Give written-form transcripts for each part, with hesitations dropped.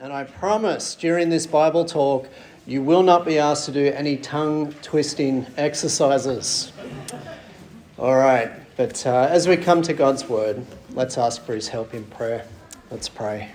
And I promise during this Bible talk, you will not be asked to do any tongue-twisting exercises. All right, but as we come to God's word, let's ask for his help in prayer. Let's pray.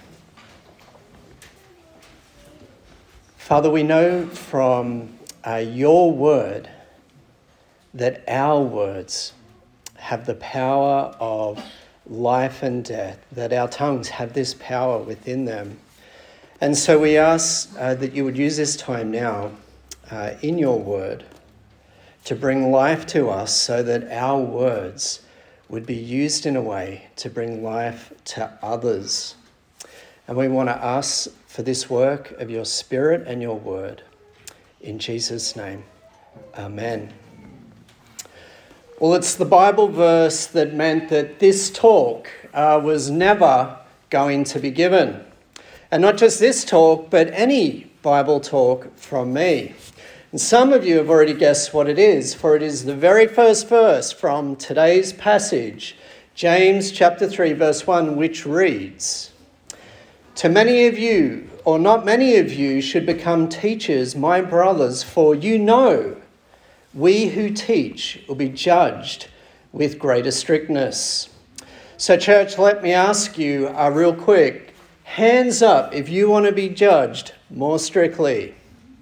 Father, we know from your word that our words have the power of life and death, that our tongues have this power within them. And so we ask that you would use this time now in your word to bring life to us so that our words would be used in a way to bring life to others. And we want to ask for this work of your Spirit and your word. In Jesus' name, amen. Well, it's the Bible verse that meant that this talk was never going to be given. And not just this talk, but any Bible talk from me. And some of you have already guessed what it is, for it is the very first verse from today's passage, James chapter 3, verse 1, which reads, "To many of you, or not many of you, should become teachers, my brothers, for you know we who teach will be judged with greater strictness." So church, let me ask you real quick, hands up if you want to be judged more strictly.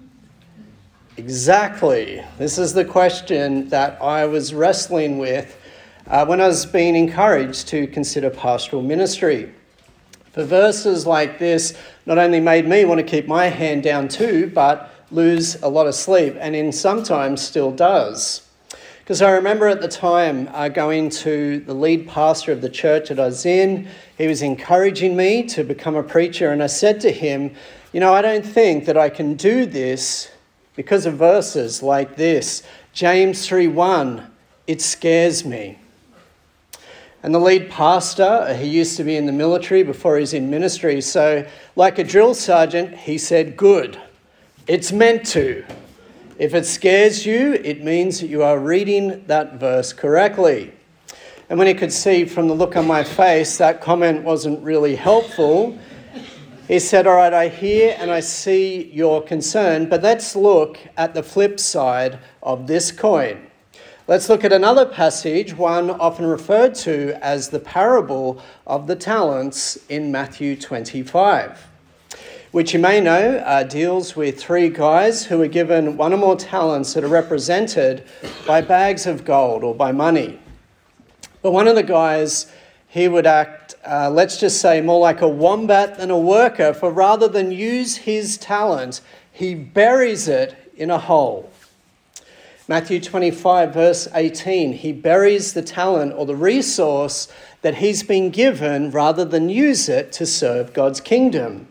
Exactly. This is the question that I was wrestling with when I was being encouraged to consider pastoral ministry. For verses like this not only made me want to keep my hand down too, but lose a lot of sleep, and sometimes still does. Because I remember at the time going to the lead pastor of the church that I was in. He was encouraging me to become a preacher, and I said to him, I don't think that I can do this because of verses like this. James 3:1, it scares me. And the lead pastor, he used to be in the military before he's in ministry, so like a drill sergeant, he said, good, it's meant to. If it scares you, it means that you are reading that verse correctly. And when he could see from the look on my face that comment wasn't really helpful, he said, all right, I hear and I see your concern, but let's look at the flip side of this coin. Let's look at another passage, one often referred to as the parable of the talents in Matthew 25. Which you may know deals with three guys who were given one or more talents that are represented by bags of gold or by money. But one of the guys, he would act, let's just say, more like a wombat than a worker, for rather than use his talent, he buries it in a hole. Matthew 25, verse 18, he buries the talent or the resource that he's been given rather than use it to serve God's kingdom.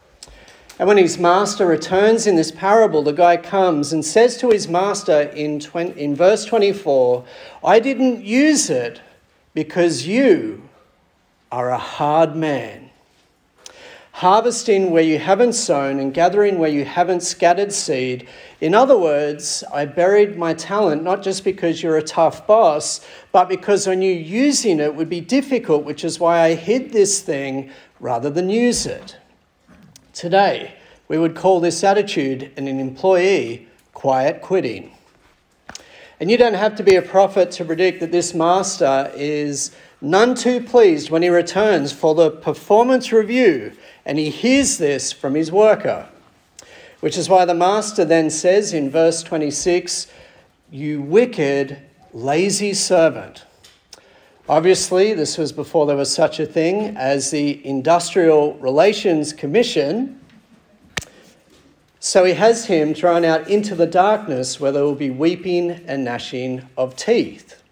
And when his master returns in this parable, the guy comes and says to his master in verse 24, I didn't use it because you are a hard man, harvesting where you haven't sown and gathering where you haven't scattered seed. In other words, I buried my talent not just because you're a tough boss, but because I knew using it would be difficult, which is why I hid this thing rather than use it. Today, we would call this attitude in an employee quiet quitting. And you don't have to be a prophet to predict that this master is none too pleased when he returns for the performance review and he hears this from his worker. Which is why the master then says in verse 26, you wicked, lazy servant. Obviously, this was before there was such a thing as the Industrial Relations Commission. So he has him thrown out into the darkness where there will be weeping and gnashing of teeth.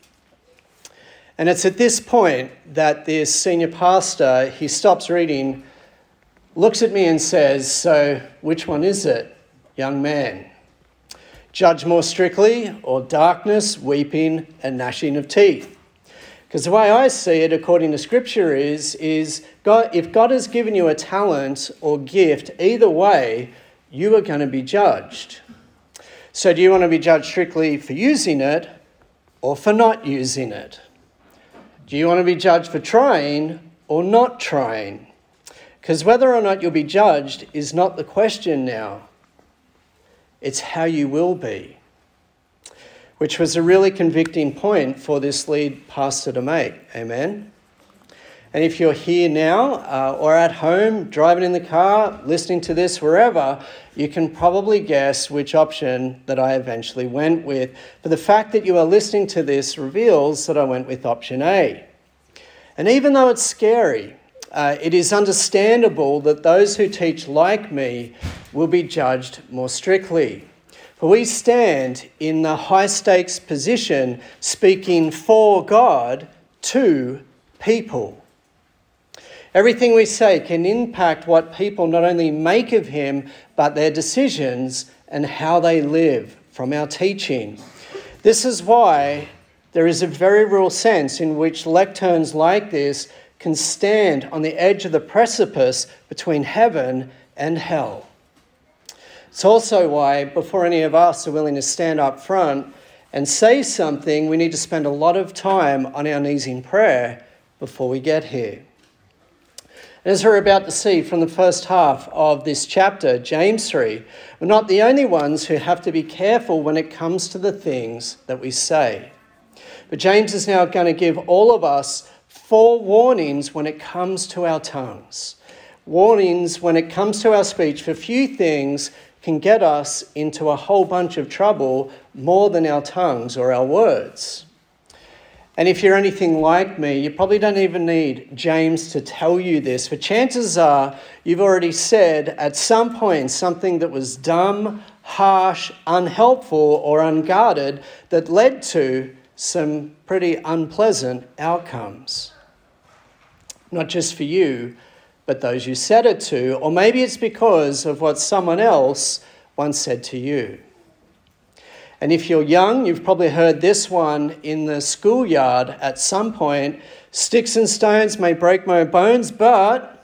And it's at this point that this senior pastor, he stops reading, looks at me and says, so which one is it, young man? Judge more strictly or darkness, weeping and gnashing of teeth? Because the way I see it, according to Scripture, is God, if God has given you a talent or gift, either way, you are going to be judged. So do you want to be judged strictly for using it or for not using it? Do you want to be judged for trying or not trying? Because whether or not you'll be judged is not the question now. It's how you will be. Which was a really convicting point for this lead pastor to make. Amen? And if you're here now or at home, driving in the car, listening to this, wherever, you can probably guess which option that I eventually went with. But the fact that you are listening to this reveals that I went with option A. And even though it's scary, it is understandable that those who teach like me will be judged more strictly. For we stand in the high-stakes position speaking for God to people. Everything we say can impact what people not only make of him, but their decisions and how they live from our teaching. This is why there is a very real sense in which lecterns like this can stand on the edge of the precipice between heaven and hell. It's also why, before any of us are willing to stand up front and say something, we need to spend a lot of time on our knees in prayer before we get here. As we're about to see from the first half of this chapter, James 3, we're not the only ones who have to be careful when it comes to the things that we say. But James is now going to give all of us 4 warnings when it comes to our tongues. Warnings when it comes to our speech, for few things can get us into a whole bunch of trouble more than our tongues or our words. And if you're anything like me, you probably don't even need James to tell you this. For chances are you've already said at some point something that was dumb, harsh, unhelpful, or unguarded that led to some pretty unpleasant outcomes. Not just for you, but those you said it to. Or maybe it's because of what someone else once said to you. And if you're young, you've probably heard this one in the schoolyard at some point. Sticks and stones may break my bones, but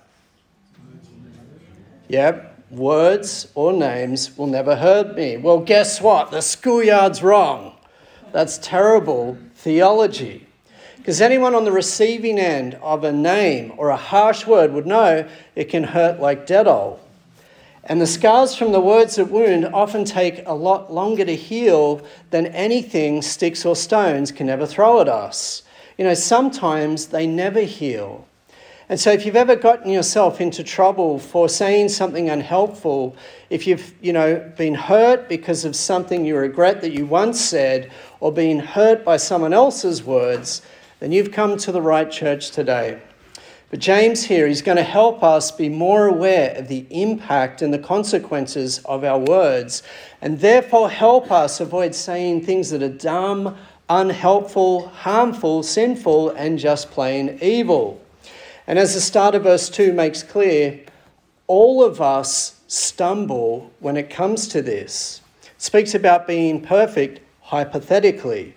words or names will never hurt me. Well, guess what? The schoolyard's wrong. That's terrible theology. Because anyone on the receiving end of a name or a harsh word would know it can hurt like Dettol. And the scars from the words that wound often take a lot longer to heal than anything sticks or stones can ever throw at us. Sometimes they never heal. And so if you've ever gotten yourself into trouble for saying something unhelpful, if you've, been hurt because of something you regret that you once said, or been hurt by someone else's words, then you've come to the right church today. But James here is going to help us be more aware of the impact and the consequences of our words, and therefore help us avoid saying things that are dumb, unhelpful, harmful, sinful, and just plain evil. And as the start of verse 2 makes clear, all of us stumble when it comes to this. It speaks about being perfect hypothetically.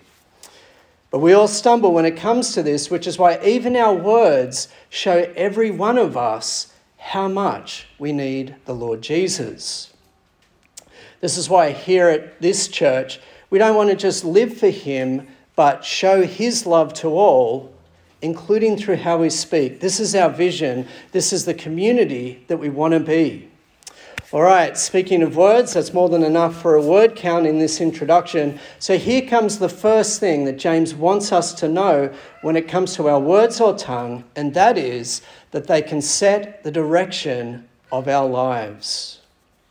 But we all stumble when it comes to this, which is why even our words show every one of us how much we need the Lord Jesus. This is why here at this church, we don't want to just live for him, but show his love to all, including through how we speak. This is our vision. This is the community that we want to be. All right, speaking of words, that's more than enough for a word count in this introduction. So here comes the first thing that James wants us to know when it comes to our words or tongue, and that is that they can set the direction of our lives.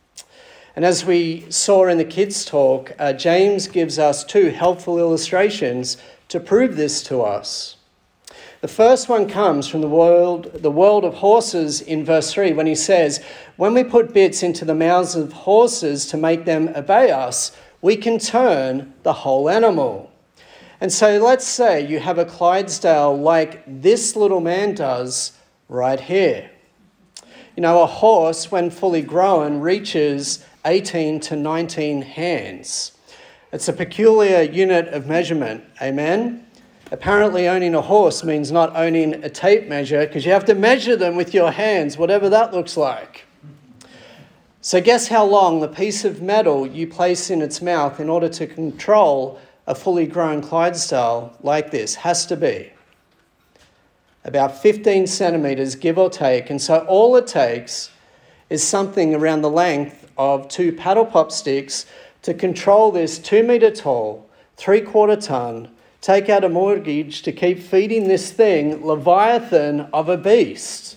And as we saw in the kids' talk, James gives us 2 helpful illustrations to prove this to us. The first one comes from the world of horses in verse 3 when he says, when we put bits into the mouths of horses to make them obey us, we can turn the whole animal. And so let's say you have a Clydesdale like this little man does right here. A horse, when fully grown, reaches 18 to 19 hands. It's a peculiar unit of measurement, amen? Apparently owning a horse means not owning a tape measure, because you have to measure them with your hands, whatever that looks like. So guess how long the piece of metal you place in its mouth in order to control a fully grown Clydesdale like this has to be? about 15 centimetres, give or take. And so all it takes is something around the length of 2 paddle pop sticks to control this 2 metre tall, 3/4 tonne, take out a mortgage to keep feeding this thing, Leviathan of a beast.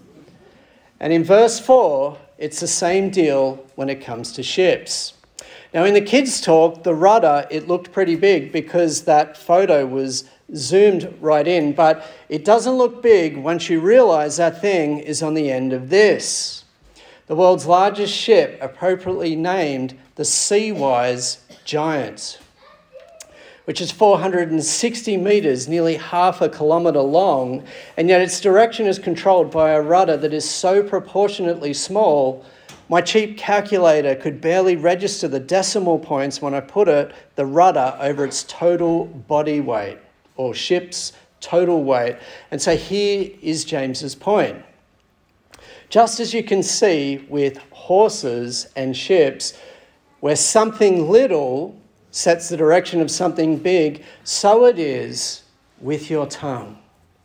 And in verse 4, it's the same deal when it comes to ships. Now in the kids' talk, the rudder, it looked pretty big because that photo was zoomed right in, but it doesn't look big once you realise that thing is on the end of this. The world's largest ship, appropriately named the Seawise Giant, which is 460 metres, nearly half a kilometre long, and yet its direction is controlled by a rudder that is so proportionately small, my cheap calculator could barely register the decimal points when I put the rudder over its total body weight, or ship's total weight. And so here is James's point. Just as you can see with horses and ships, where something little sets the direction of something big, so it is with your tongue.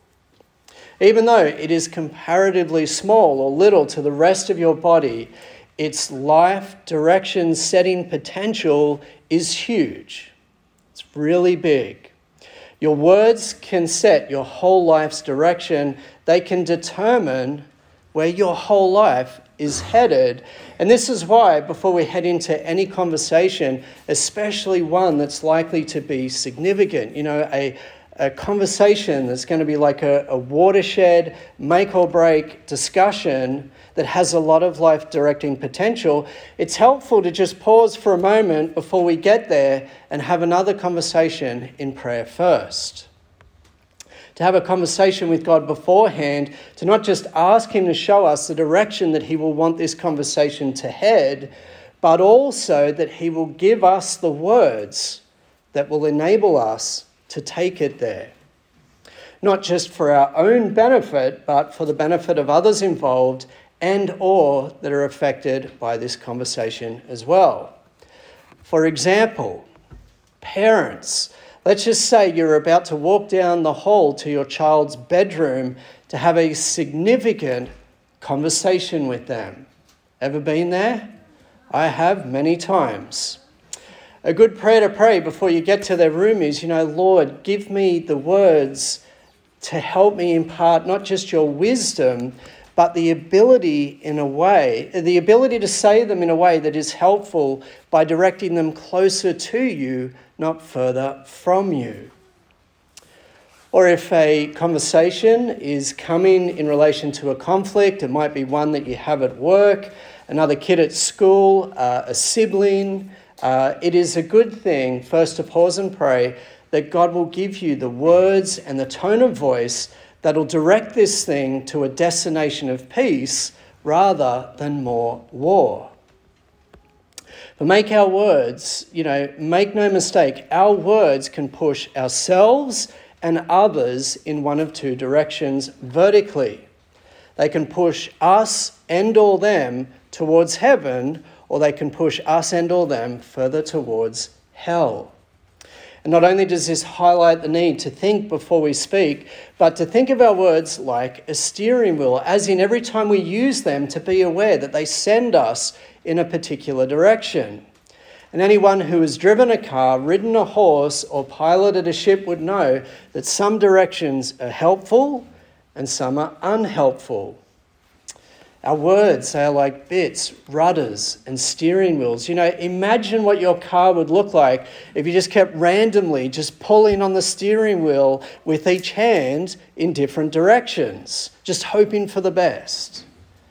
Even though it is comparatively small or little to the rest of your body, its life direction setting potential is huge. It's really big. Your words can set your whole life's direction. They can determine where your whole life is headed. And this is why, before we head into any conversation, especially one that's likely to be significant, a conversation that's going to be like a watershed, make or break discussion that has a lot of life directing potential, it's helpful to just pause for a moment before we get there and have another conversation in prayer first. To have a conversation with God beforehand, to not just ask him to show us the direction that he will want this conversation to head, but also that he will give us the words that will enable us to take it there. Not just for our own benefit, but for the benefit of others involved and or that are affected by this conversation as well. For example, parents, let's just say you're about to walk down the hall to your child's bedroom to have a significant conversation with them. Ever been there? I have many times. A good prayer to pray before you get to their room is, Lord, give me the words to help me impart not just your wisdom, but the ability to say them in a way that is helpful by directing them closer to you, not further from you. Or if a conversation is coming in relation to a conflict, it might be one that you have at work, another kid at school, a sibling, it is a good thing first to pause and pray that God will give you the words and the tone of voice that'll direct this thing to a destination of peace rather than more war. But make our words, make no mistake, our words can push ourselves and others in one of two directions vertically. They can push us and or them towards heaven, or they can push us and or them further towards hell. And not only does this highlight the need to think before we speak, but to think of our words like a steering wheel, as in every time we use them to be aware that they send us in a particular direction. And anyone who has driven a car, ridden a horse, or piloted a ship would know that some directions are helpful and some are unhelpful. Our words, they are like bits, rudders, and steering wheels. Imagine what your car would look like if you just kept randomly just pulling on the steering wheel with each hand in different directions, just hoping for the best.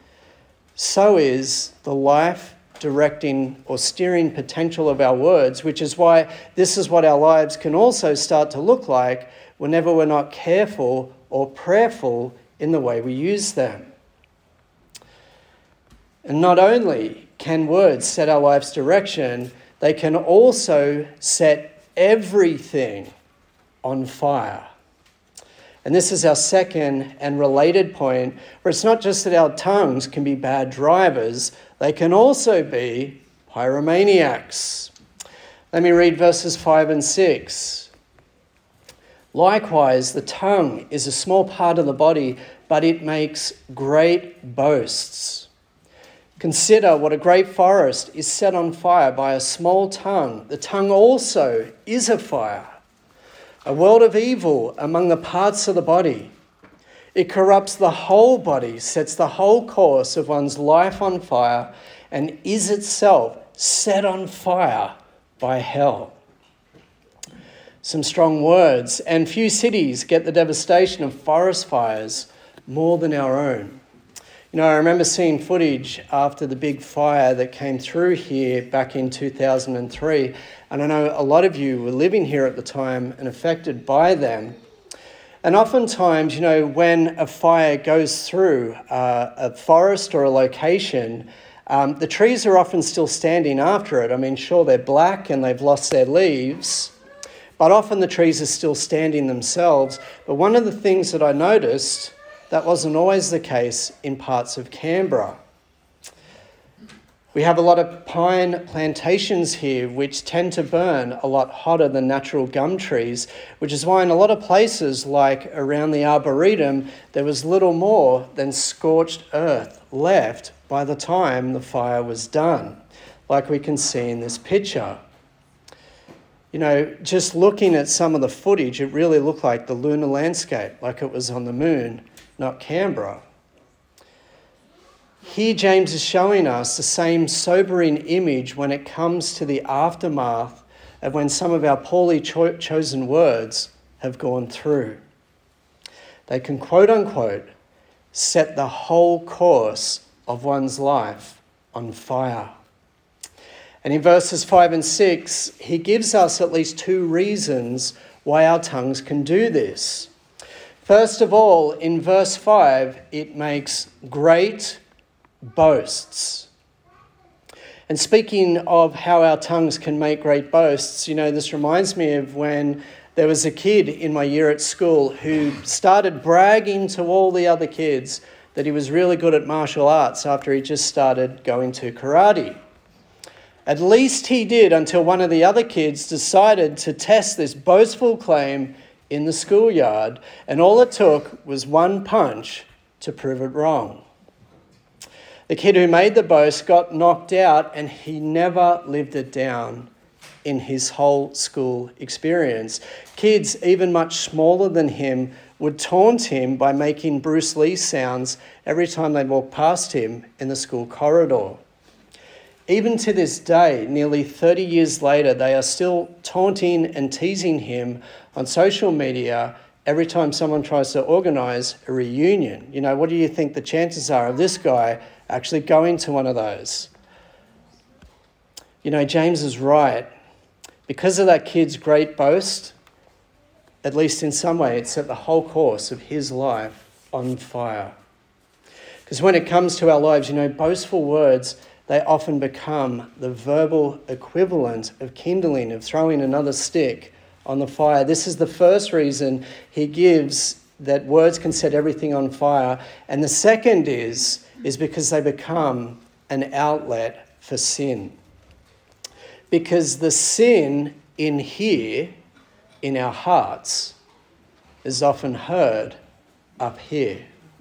So is the life directing or steering potential of our words, which is why this is what our lives can also start to look like whenever we're not careful or prayerful in the way we use them. And not only can words set our life's direction, they can also set everything on fire. And this is our second and related point, where it's not just that our tongues can be bad drivers, they can also be pyromaniacs. Let me read verses 5 and 6. Likewise, the tongue is a small part of the body, but it makes great boasts. Consider what a great forest is set on fire by a small tongue. The tongue also is a fire, a world of evil among the parts of the body. It corrupts the whole body, sets the whole course of one's life on fire, and is itself set on fire by hell. Some strong words, and few cities get the devastation of forest fires more than our own. You know, I remember seeing footage after the big fire that came through here back in 2003, and I know a lot of you were living here at the time and affected by them. And oftentimes, you know, when a fire goes through a forest or a location, the trees are often still standing after it. I mean, sure, they're black and they've lost their leaves, but often the trees are still standing themselves. But one of the things that I noticed, that wasn't always the case in parts of Canberra. We have a lot of pine plantations here which tend to burn a lot hotter than natural gum trees, which is why in a lot of places like around the Arboretum, there was little more than scorched earth left by the time the fire was done, like we can see in this picture. You know, just looking at some of the footage, it really looked like the lunar landscape, like it was on the moon, not Canberra. Here James is showing us the same sobering image when it comes to the aftermath of when some of our poorly chosen words have gone through. They can, quote unquote, set the whole course of one's life on fire. And in verses 5 and 6, he gives us at least two reasons why our tongues can do this. First of all, in verse 5, it makes great boasts. And speaking of how our tongues can make great boasts, you know, this reminds me of when there was a kid in my year at school who started bragging to all the other kids that he was really good at martial arts after he just started going to karate. At least he did until one of the other kids decided to test this boastful claim in the schoolyard, and all it took was one punch to prove it wrong. The kid who made the boast got knocked out, and he never lived it down in his whole school experience. Kids, even much smaller than him, would taunt him by making Bruce Lee sounds every time they'd walk past him in the school corridor. Even to this day, nearly 30 years later, they are still taunting and teasing him on social media every time someone tries to organise a reunion. You know, what do you think the chances are of this guy actually going to one of those? You know, James is right. Because of that kid's great boast, at least in some way, it set the whole course of his life on fire. Because when it comes to our lives, you know, boastful words, they often become the verbal equivalent of kindling, of throwing another stick on the fire. This is the first reason he gives that words can set everything on fire. And the second is because they become an outlet for sin. Because the sin in here, in our hearts, is often heard up here.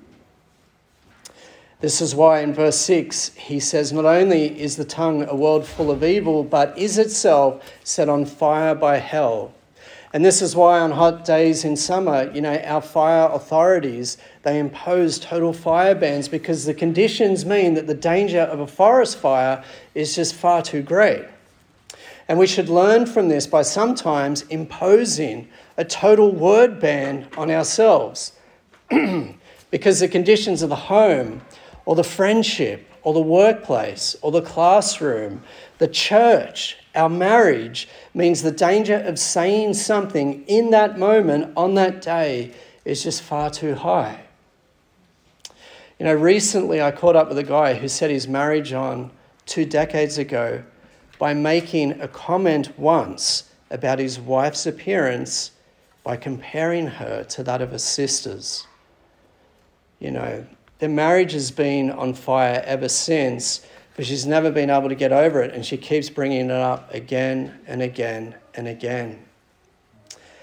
This is why in verse 6 he says, not only is the tongue a world full of evil, but is itself set on fire by hell. And this is why on hot days in summer, you know, our fire authorities, they impose total fire bans because the conditions mean that the danger of a forest fire is just far too great. And we should learn from this by sometimes imposing a total word ban on ourselves because the conditions of the home or the friendship or the workplace or the classroom, the church, our marriage means the danger of saying something in that moment on that day is just far too high. You know, recently I caught up with a guy who set his marriage on 2 decades ago by making a comment once about his wife's appearance by comparing her to that of her sisters. You know, their marriage has been on fire ever since, but she's never been able to get over it, and she keeps bringing it up again and again and again.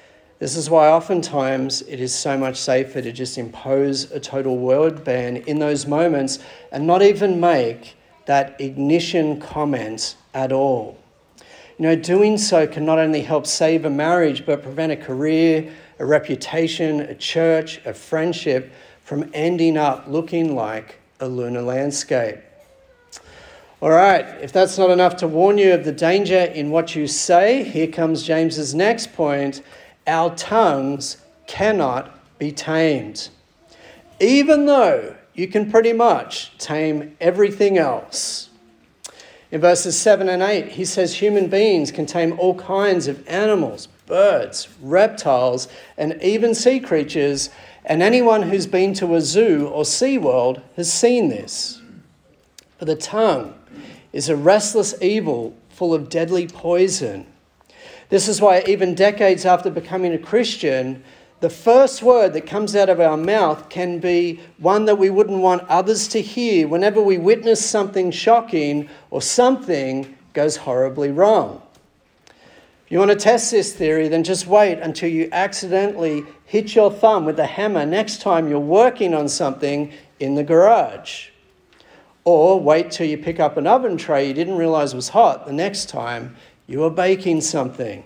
This is why oftentimes it is so much safer to just impose a total word ban in those moments and not even make that ignition comment at all. Doing so can not only help save a marriage, but prevent a career, a reputation, a church, a friendship from ending up looking like a lunar landscape. All right, if that's not enough to warn you of the danger in what you say, here comes James's next point. Our tongues cannot be tamed, even though you can pretty much tame everything else. In verses 7 and 8, he says human beings can tame all kinds of animals, birds, reptiles, and even sea creatures, and anyone who's been to a zoo or SeaWorld has seen this. But the tongue is a restless evil full of deadly poison. This is why even decades after becoming a Christian, the first word that comes out of our mouth can be one that we wouldn't want others to hear whenever we witness something shocking or something goes horribly wrong. If you want to test this theory, then just wait until you accidentally hit your thumb with a hammer next time you're working on something in the garage. Or wait till you pick up an oven tray you didn't realize was hot the next time you are baking something.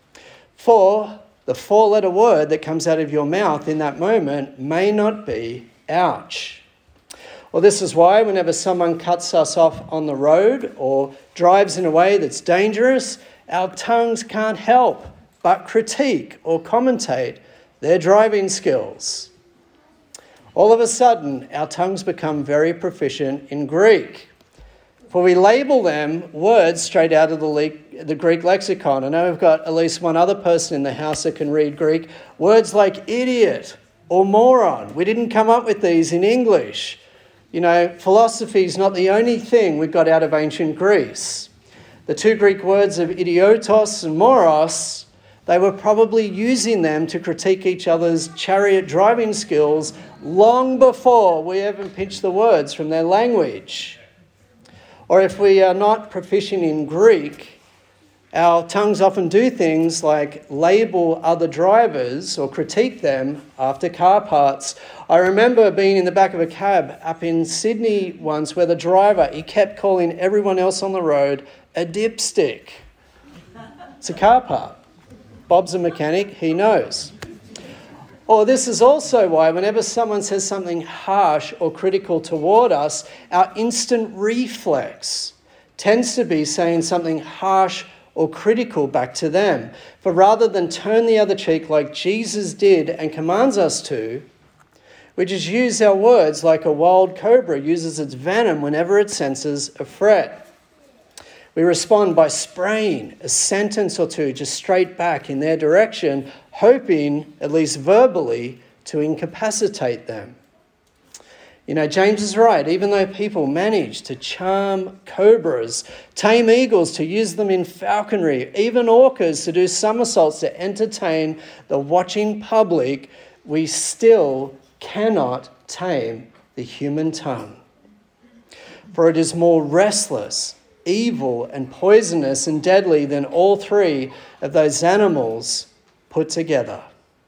For the 4-letter word that comes out of your mouth in that moment may not be ouch. Well, this is why whenever someone cuts us off on the road or drives in a way that's dangerous, our tongues can't help but critique or commentate their driving skills. All of a sudden, our tongues become very proficient in Greek. For we label them words straight out of the Greek lexicon. I know we've got at least one other person in the house that can read Greek. Words like idiot or moron. We didn't come up with these in English. Philosophy is not the only thing we got out of ancient Greece. The two Greek words of idiotos and moros, they were probably using them to critique each other's chariot driving skills long before we even pinched the words from their language. Or if we are not proficient in Greek, our tongues often do things like label other drivers or critique them after car parts. I remember being in the back of a cab up in Sydney once where the driver, he kept calling everyone else on the road a dipstick. It's a car part. Bob's a mechanic, he knows. Or this is also why whenever someone says something harsh or critical toward us, our instant reflex tends to be saying something harsh or critical back to them. For rather than turn the other cheek like Jesus did and commands us to, we just use our words like a wild cobra uses its venom whenever it senses a threat. We respond by spraying a sentence or two just straight back in their direction, hoping, at least verbally, to incapacitate them. James is right. Even though people manage to charm cobras, tame eagles to use them in falconry, even orcas to do somersaults to entertain the watching public, we still cannot tame the human tongue. For it is more restless, evil and poisonous and deadly than all three of those animals put together.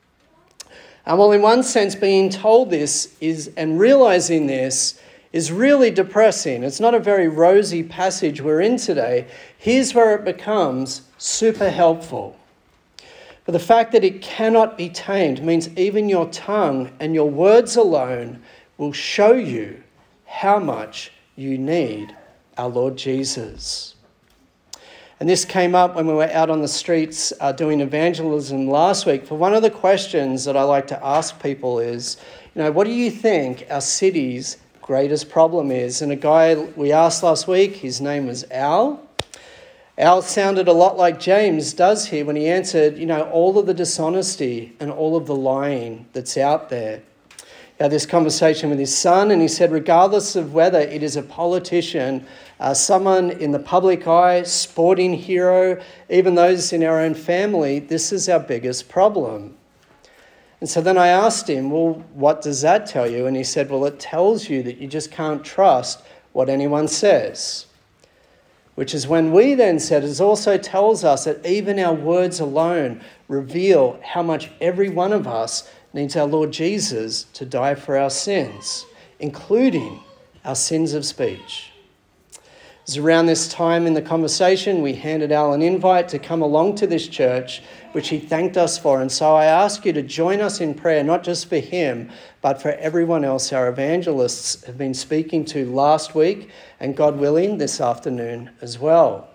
And while in one sense being told this and realizing this is really depressing, it's not a very rosy passage we're in today, here's where it becomes super helpful. For the fact that it cannot be tamed means even your tongue and your words alone will show you how much you need our Lord Jesus. And this came up when we were out on the streets doing evangelism last week. For one of the questions that I like to ask people is, what do you think our city's greatest problem is? And a guy we asked last week, his name was Al. Al sounded a lot like James does here when he answered, all of the dishonesty and all of the lying that's out there. He had this conversation with his son and he said, regardless of whether it is a politician, someone in the public eye, sporting hero, even those in our own family, this is our biggest problem. And so then I asked him, well, what does that tell you? And he said, well, it tells you that you just can't trust what anyone says. which is when we then said it also tells us that even our words alone reveal how much every one of us needs our Lord Jesus to die for our sins, including our sins of speech. It was around this time in the conversation we handed Al an invite to come along to this church, which he thanked us for. And so I ask you to join us in prayer, not just for him, but for everyone else our evangelists have been speaking to last week, and God willing, this afternoon as well.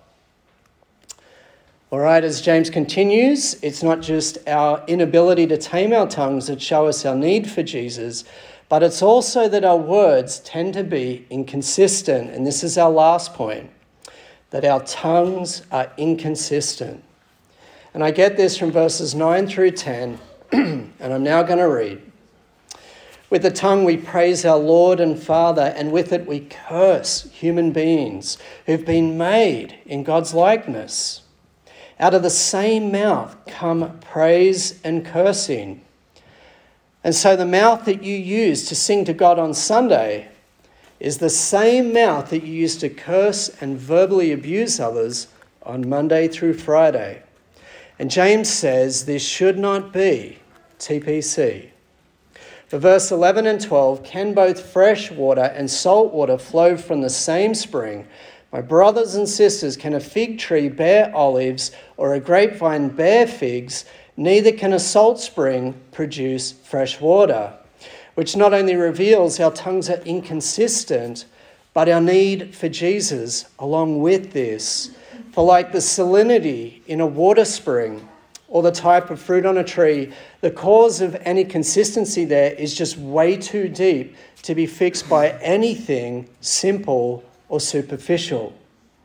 All right, as James continues, it's not just our inability to tame our tongues that show us our need for Jesus, but it's also that our words tend to be inconsistent. And this is our last point, that our tongues are inconsistent. And I get this from verses 9 through 10, and I'm now going to read. With the tongue we praise our Lord and Father, and with it we curse human beings who've been made in God's likeness. Out of the same mouth come praise and cursing. And so the mouth that you use to sing to God on Sunday is the same mouth that you use to curse and verbally abuse others on Monday through Friday. And James says this should not be TPC. For verse 11 and 12, can both fresh water and salt water flow from the same spring? My brothers and sisters, can a fig tree bear olives or a grapevine bear figs? Neither can a salt spring produce fresh water, which not only reveals our tongues are inconsistent, but our need for Jesus along with this. For like the salinity in a water spring or the type of fruit on a tree, the cause of any consistency there is just way too deep to be fixed by anything simple or superficial.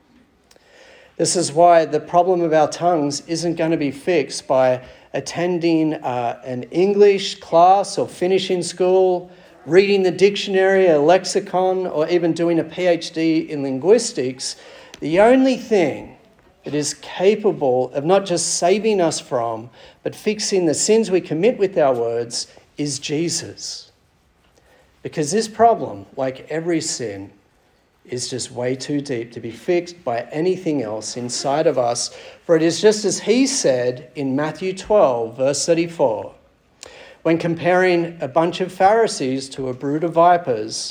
This is why the problem of our tongues isn't going to be fixed by attending an English class or finishing school, reading the dictionary, a lexicon, or even doing a PhD in linguistics. The only thing that is capable of not just saving us from, but fixing the sins we commit with our words is Jesus. Because this problem, like every sin, is just way too deep to be fixed by anything else inside of us. For it is just as he said in Matthew 12, verse 34, when comparing a bunch of Pharisees to a brood of vipers,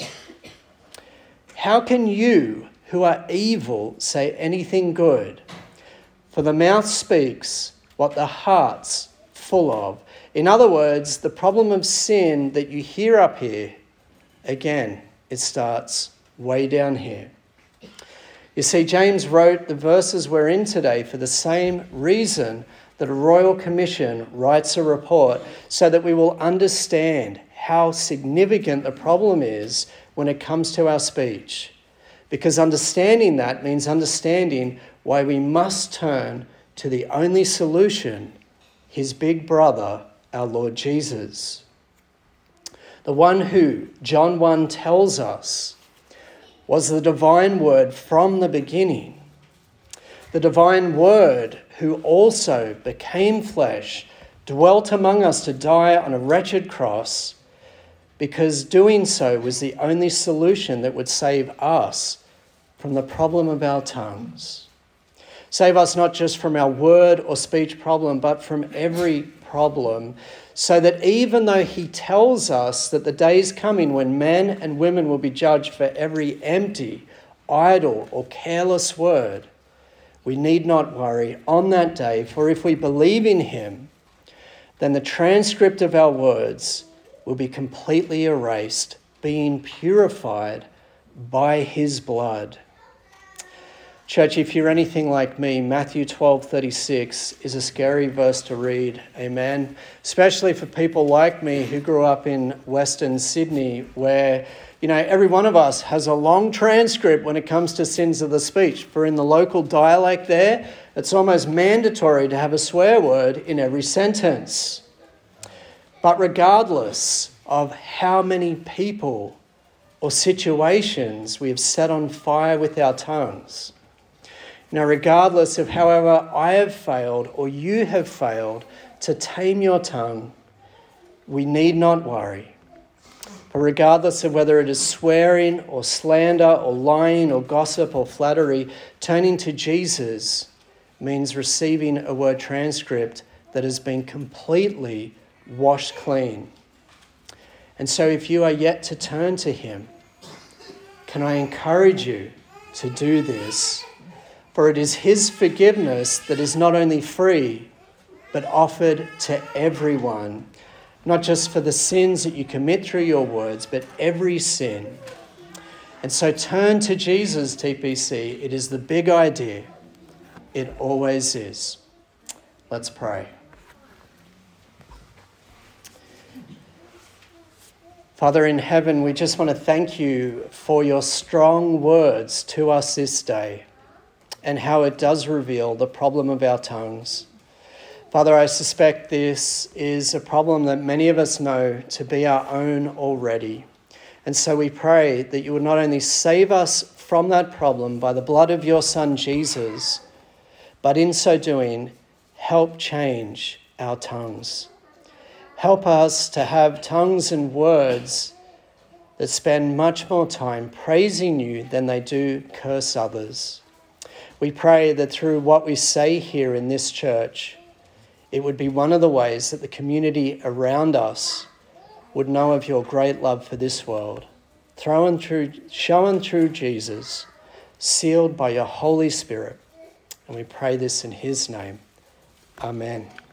how can you who are evil say anything good? For the mouth speaks what the heart's full of. In other words, the problem of sin that you hear up here, again, it starts way down here. You see, James wrote the verses we're in today for the same reason that a royal commission writes a report, so that we will understand how significant the problem is when it comes to our speech. Because understanding that means understanding why we must turn to the only solution, his big brother, our Lord Jesus. The one who, John 1 tells us, was the divine word from the beginning. The divine word who also became flesh, dwelt among us to die on a wretched cross, because doing so was the only solution that would save us from the problem of our tongues. Save us not just from our word or speech problem, but from every problem, so that even though he tells us that the day is coming when men and women will be judged for every empty, idle, or careless word, we need not worry on that day, for if we believe in him, then the transcript of our words will be completely erased, being purified by his blood. Church, if you're anything like me, Matthew 12:36 is a scary verse to read, amen? Especially for people like me who grew up in Western Sydney, where, every one of us has a long transcript when it comes to sins of the speech. For in the local dialect there, it's almost mandatory to have a swear word in every sentence. But regardless of how many people or situations we have set on fire with our tongues, regardless of however I have failed or you have failed to tame your tongue, we need not worry. For regardless of whether it is swearing or slander or lying or gossip or flattery, turning to Jesus means receiving a word transcript that has been completely washed clean. And so if you are yet to turn to him, can I encourage you to do this? For it is his forgiveness that is not only free, but offered to everyone. Not just for the sins that you commit through your words, but every sin. And so turn to Jesus, TPC. It is the big idea. It always is. Let's pray. Father in heaven, we just want to thank you for your strong words to us this day and how it does reveal the problem of our tongues. Father, I suspect this is a problem that many of us know to be our own already. And so we pray that you would not only save us from that problem by the blood of your Son, Jesus, but in so doing, help change our tongues. Help us to have tongues and words that spend much more time praising you than they do curse others. We pray that through what we say here in this church, it would be one of the ways that the community around us would know of your great love for this world, shown through Jesus, sealed by your Holy Spirit. And we pray this in his name. Amen.